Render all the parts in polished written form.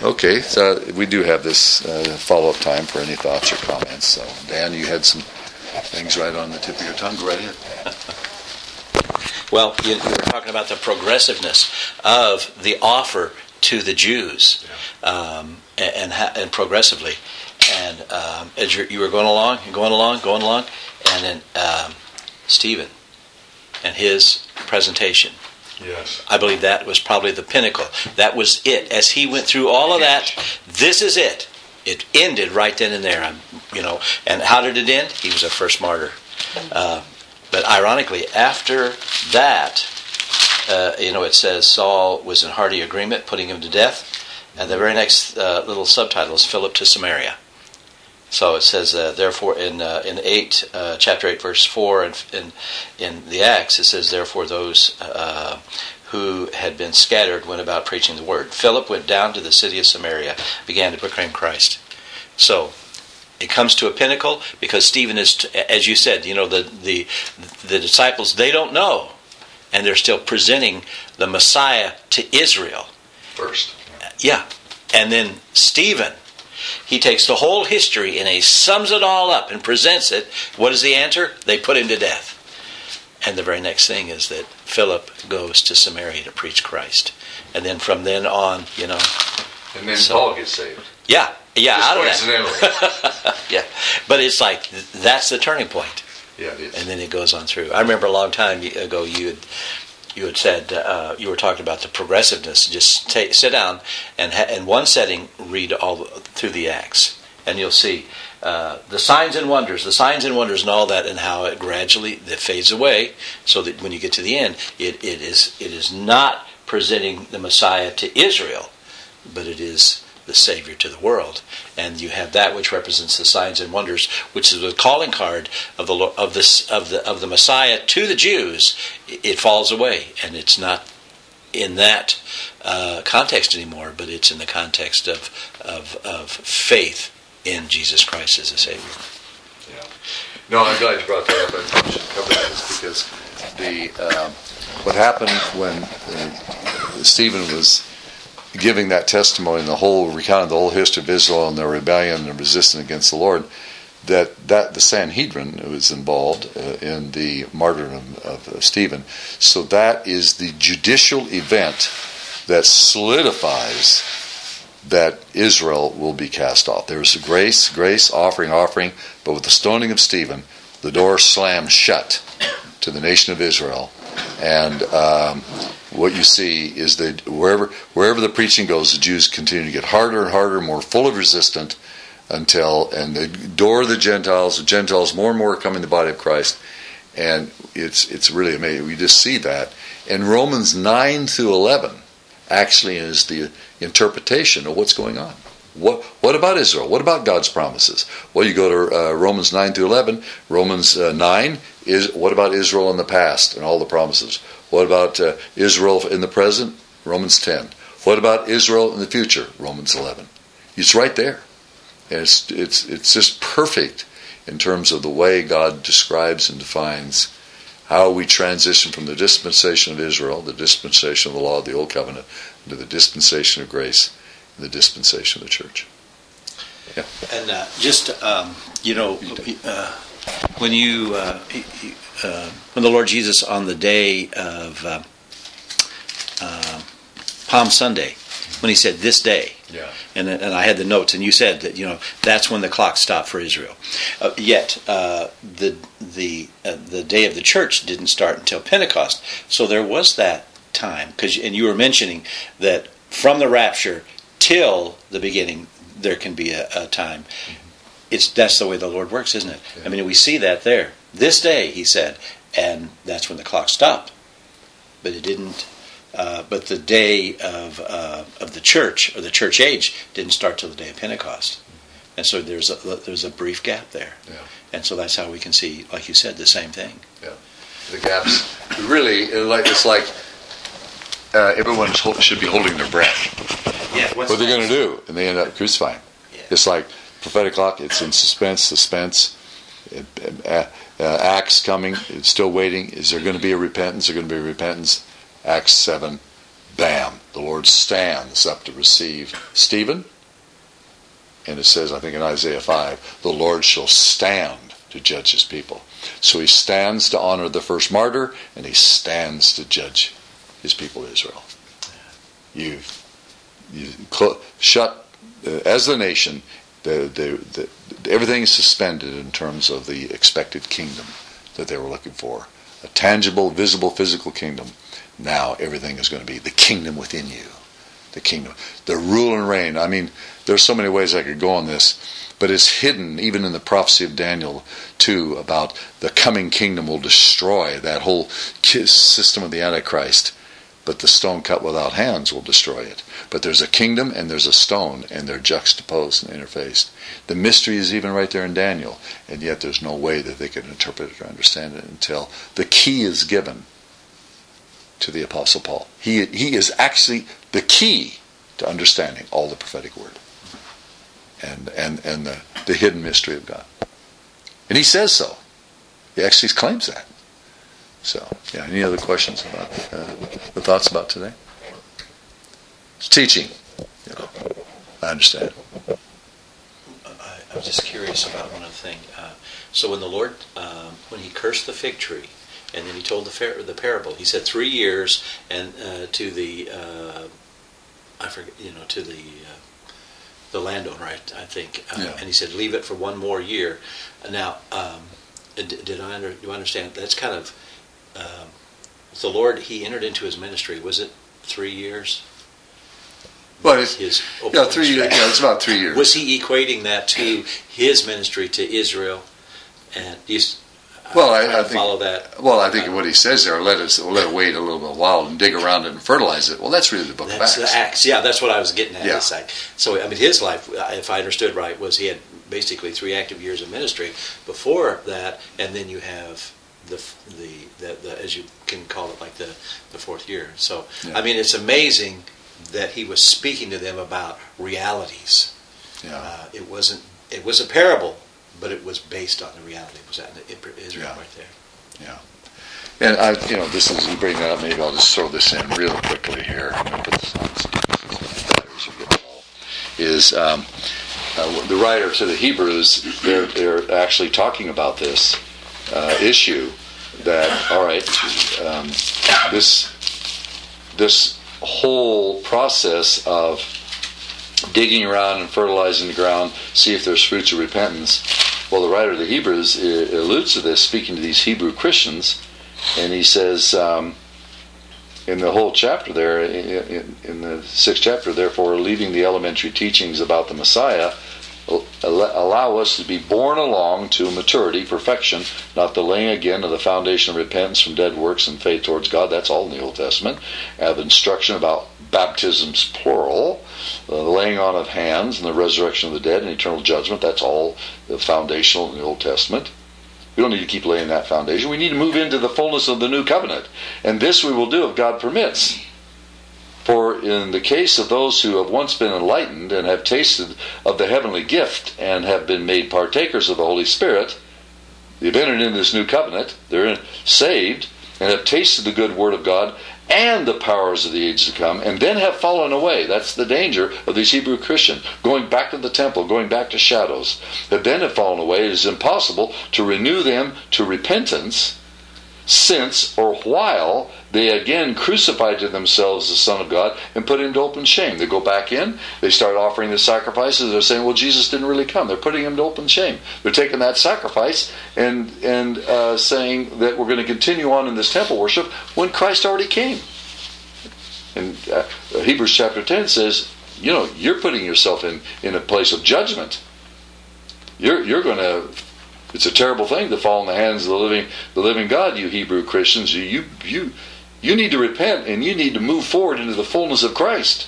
Okay, so we do have this follow-up time for any thoughts or comments. So, Dan, you had some things right on the tip of your tongue. Go right ahead. Well, you were talking about the progressiveness of the offer to the Jews, and progressively. And as you were going along, and then Stephen and his presentation. Yes. I believe that was probably the pinnacle. That was it. As he went through all of that, this is it. It ended right then and there. And how did it end? He was our first martyr. But ironically, after that, it says Saul was in hearty agreement, putting him to death. And the very next little subtitle is Philip to Samaria. So it says, therefore, in chapter 8, verse 4, and in the Acts, it says, therefore, those who had been scattered went about preaching the word. Philip went down to the city of Samaria, began to proclaim Christ. So it comes to a pinnacle because Stephen is, as you said, the disciples, they don't know, and they're still presenting the Messiah to Israel first. Yeah, and then Stephen. He takes the whole history and he sums it all up and presents it. What is the answer? They put him to death. And the very next thing is that Philip goes to Samaria to preach Christ. And then from then on, And then Paul gets saved. Yeah, just out of that. Yeah, but it's like, that's the turning point. Yeah, it is. And then it goes on through. I remember a long time ago you had said, you were talking about the progressiveness. Just sit down and in one setting read all through the Acts, and you'll see the signs and wonders and all that, and how it gradually that fades away, so that when you get to the end, it is not presenting the Messiah to Israel, but it is the Savior to the world. And you have that which represents the signs and wonders, which is the calling card of the Messiah to the Jews. It falls away, and it's not in that context anymore, but it's in the context of faith in Jesus Christ as a Savior. Yeah. No, I'm glad you brought that up. I thought we should cover this because what happened when Stephen was giving that testimony and recounting the whole history of Israel and their rebellion and resistance against the Lord, that the Sanhedrin was involved in the martyrdom of Stephen. So that is the judicial event that solidifies that Israel will be cast off. There was a grace, offering, but with the stoning of Stephen, the door slammed shut to the nation of Israel. And what you see is that wherever the preaching goes, the Jews continue to get harder and harder, more full of resistance, and the door of the Gentiles more and more come in the body of Christ. And it's really amazing. We just see that. And Romans 9 through 11 actually is the interpretation of what's going on. What about Israel? What about God's promises? Well, you go to Romans 9 through 11. Romans 9 is what about Israel in the past and all the promises? What about Israel in the present? Romans 10. What about Israel in the future? Romans 11. It's right there. And it's just perfect in terms of the way God describes and defines how we transition from the dispensation of Israel, the dispensation of the law of the Old Covenant, to the dispensation of grace, and the dispensation of the church. Yeah. And when the Lord Jesus on the day of Palm Sunday, when he said this day, yeah. and I had the notes, and you said that that's when the clock stopped for Israel. Yet the day of the church didn't start until Pentecost, so there was that time. And you were mentioning that from the rapture till the beginning, there can be a time. That's the way the Lord works, isn't it? Yeah. I mean, we see that there. This day, he said, and that's when the clock stopped. But it didn't. But the day of the church, or the church age, didn't start till the day of Pentecost. And so there's a brief gap there. Yeah. And so that's how we can see, like you said, the same thing. Yeah. The gaps. Really, it's like everyone should be holding their breath. Yeah. What they're going to do, and they end up crucifying. Yeah. It's like prophetic clock. It's in suspense. Acts coming. It's still waiting. Is there going to be a repentance? Is there going to be a repentance? Acts 7. bam, the Lord stands up to receive Stephen. And it says, I think in Isaiah 5, the Lord shall stand to judge his people. So he stands to honor the first martyr, and he stands to judge his people Israel. You shut, as the nation, everything is suspended in terms of the expected kingdom that they were looking for. A tangible, visible, physical kingdom. Now everything is going to be the kingdom within you. The kingdom. The rule and reign. I mean, there's so many ways I could go on this, but it's hidden even in the prophecy of Daniel 2 about the coming kingdom will destroy that whole system of the Antichrist, but the stone cut without hands will destroy it. But there's a kingdom and there's a stone, and they're juxtaposed and interfaced. The mystery is even right there in Daniel, and yet there's no way that they can interpret it or understand it until the key is given to the Apostle Paul. He is actually the key to understanding all the prophetic word and the hidden mystery of God. And he says so. He actually claims that. So, yeah, any other questions about the thoughts about today? It's teaching. You know, I understand. I'm just curious about one other thing. So when the Lord, when he cursed the fig tree, and then he told the parable, he said 3 years, and to the I forget, to the landowner, I think, and he said leave it for one more year. Now, do I understand? That's kind of the Lord. He entered into his ministry. Was it 3 years? Well, it's 3 years. Yeah, it's about 3 years. Was he equating that to his ministry to Israel? And I follow that. Well, I think what he says there, let it wait a little bit while and dig around it and fertilize it. Well, that's really the book of Acts. That's Acts. Yeah, that's what I was getting at. Yeah. So, I mean, his life, if I understood right, was he had basically 3 active years of ministry before that, and then you have the as you can call it, like the 4th year. So, yeah. I mean, it's amazing that he was speaking to them about realities. Yeah. It was a parable, but it was based on the reality. It was at Israel right there. Yeah. And this is, you bring that up, maybe I'll just throw this in real quickly here. I'm going to put this on is the writer to the Hebrews, they're actually talking about this issue that, all right, this whole process of digging around and fertilizing the ground, see if there's fruits of repentance. Well, the writer of the Hebrews alludes to this, speaking to these Hebrew Christians, and he says in the whole chapter there, in the 6th chapter, therefore, leaving the elementary teachings about the Messiah, allow us to be borne along to maturity, perfection, not the laying again of the foundation of repentance from dead works and faith towards God. That's all in the Old Testament. Have instruction about baptisms, plural, the laying on of hands and the resurrection of the dead and eternal judgment. That's all foundational in the Old Testament. We don't need to keep laying that foundation. We need to move into the fullness of the new covenant. And this we will do if God permits. For in the case of those who have once been enlightened and have tasted of the heavenly gift and have been made partakers of the Holy Spirit, they've entered into this new covenant, they're saved, and have tasted the good word of God and the powers of the age to come, and then have fallen away. That's the danger of these Hebrew Christians, going back to the temple, going back to shadows. That then have fallen away, it is impossible to renew them to repentance, since or while they again crucified to themselves the Son of God and put him to open shame. They go back in, they start offering the sacrifices, they're saying, well, Jesus didn't really come. They're putting him to open shame. They're taking that sacrifice and saying that we're going to continue on in this temple worship when Christ already came. And Hebrews chapter 10 says, you're putting yourself in a place of judgment. You're going to... It's a terrible thing to fall in the hands of the living God, you Hebrew Christians. You need to repent and you need to move forward into the fullness of Christ.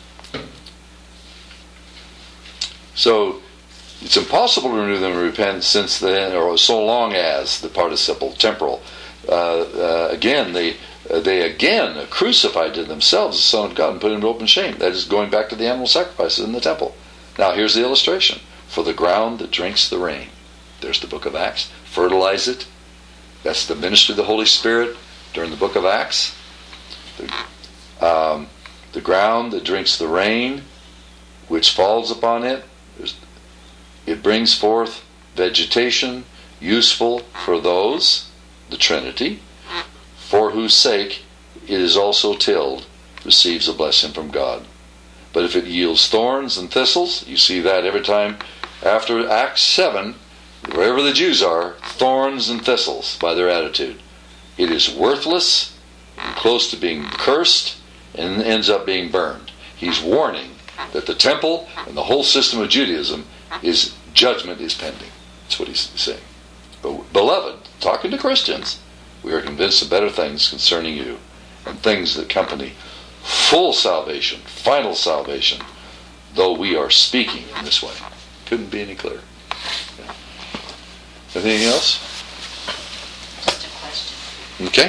So it's impossible to renew them in repentance since then, or so long as the participle temporal. Again, they again crucified to themselves the Son of God and put him to open shame. That is going back to the animal sacrifices in the temple. Now here's the illustration: for the ground that drinks the rain. There's the book of Acts. Fertilize it. That's the ministry of the Holy Spirit during the book of Acts. the ground that drinks the rain which falls upon it, it brings forth vegetation useful for those, the Trinity, for whose sake it is also tilled, receives a blessing from God. But if it yields thorns and thistles, you see that every time after Acts 7, wherever the Jews are, thorns and thistles by their attitude. It is worthless, and close to being cursed, and ends up being burned. He's warning that the temple and the whole system of Judaism judgment is pending. That's what he's saying. But, beloved, talking to Christians, we are convinced of better things concerning you, and things that accompany full salvation, final salvation, though we are speaking in this way. Couldn't be any clearer. Yeah. Anything else? Just a question. Okay.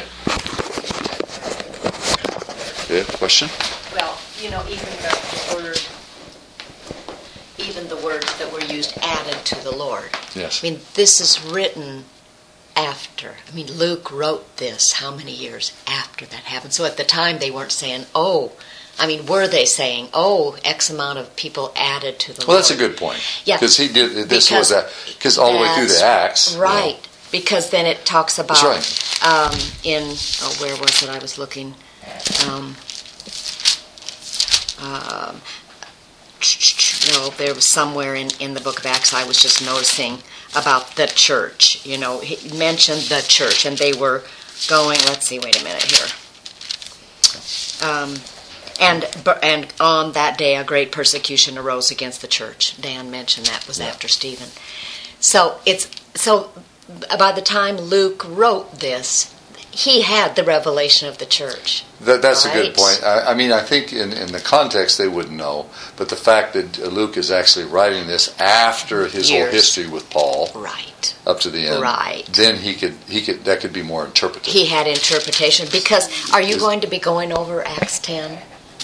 Yeah, question? Well, even the words that were used, added to the Lord. Yes. I mean, this is written after. I mean, Luke wrote this how many years after that happened? So at the time they weren't saying, were they saying, X amount of people added to the Lord? Well, that's a good point. Yeah. Because he did, because all the way through the Acts. Right. Because then it talks about, that's right. Where was it? I was looking. There was somewhere in the book of Acts I was just noticing about the church. He mentioned the church, and they were going, let's see, wait a minute here. And on that day a great persecution arose against the church. Dan mentioned that was after Stephen. So by the time Luke wrote this, he had the revelation of the church. That's right? a good point. I think in the context they wouldn't know, but the fact that Luke is actually writing this after his whole history with Paul, right, up to the end, right, then he could that could be more interpreted. He had interpretation because are you going to be going over Acts 10?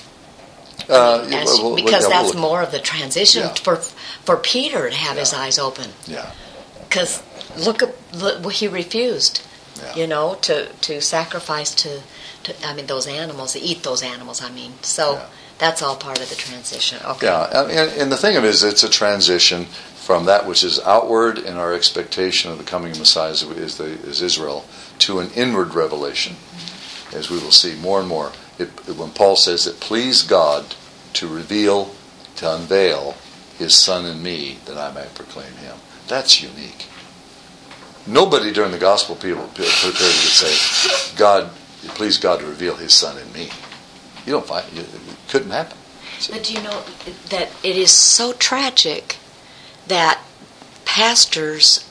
Because that's more of the transition for Peter to have his eyes open. Yeah. Because look, he refused. Yeah. To sacrifice to those animals, to eat those animals. So that's all part of the transition. Okay. Yeah, and the thing of it is, it's a transition from that which is outward in our expectation of the coming Messiah, is Israel, to an inward revelation, as we will see more and more. When Paul says it pleased God to reveal, to unveil His Son in me, that I might proclaim Him. That's unique. Nobody during the gospel period would say, it pleased God to reveal His Son in me. You don't find it couldn't happen. So. But do you know that it is so tragic that pastors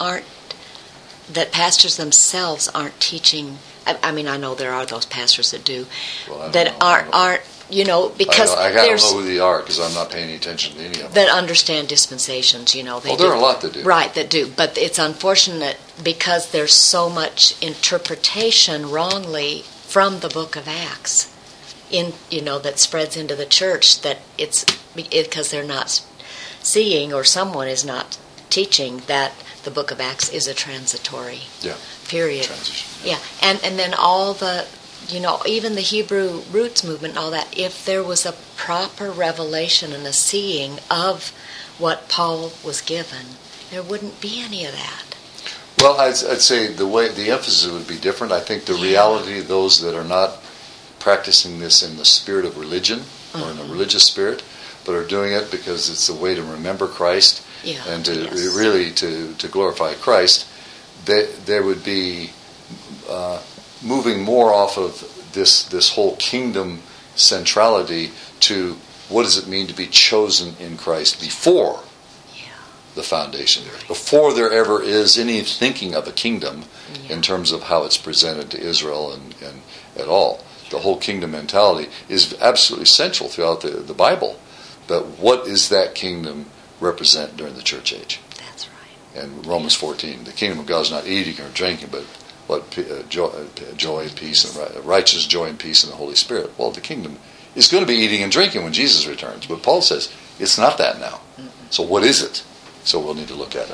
themselves aren't teaching. I know there are those pastors that do, aren't. Because I don't know who they are because I'm not paying any attention to any of them. That understand dispensations, there are a lot that do. Right, that do. But it's unfortunate because there's so much interpretation wrongly from the book of Acts, that spreads into the church, that it's because they're not seeing, or someone is not teaching, that the book of Acts is a transitory period. Transition. Yeah, and then all the. Even the Hebrew roots movement and all that, if there was a proper revelation and a seeing of what Paul was given, there wouldn't be any of that. Well, I'd say the emphasis would be different. I think the reality of those that are not practicing this in the spirit of religion or in a religious spirit, but are doing it because it's a way to remember Christ and to really to glorify Christ, there would be moving more off of this whole kingdom centrality to what does it mean to be chosen in Christ before the foundation, before there ever is any thinking of a kingdom in terms of how it's presented to Israel and at all. The whole kingdom mentality is absolutely central throughout the Bible. But what is that kingdom represent during the church age? That's right. And Romans 14, the kingdom of God is not eating or drinking, but joy, peace, and righteous joy and peace in the Holy Spirit. Well, the kingdom is going to be eating and drinking when Jesus returns. But Paul says it's not that now. So what is it? So we'll need to look at it.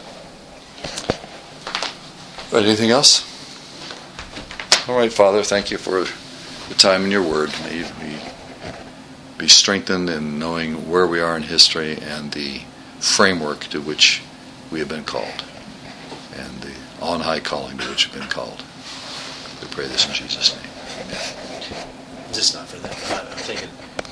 Anything else? All right, Father, thank you for the time in your word. May be strengthened in knowing where we are in history and the framework to which we have been called, and the on-high calling to which we've been called. We pray this in Jesus' name.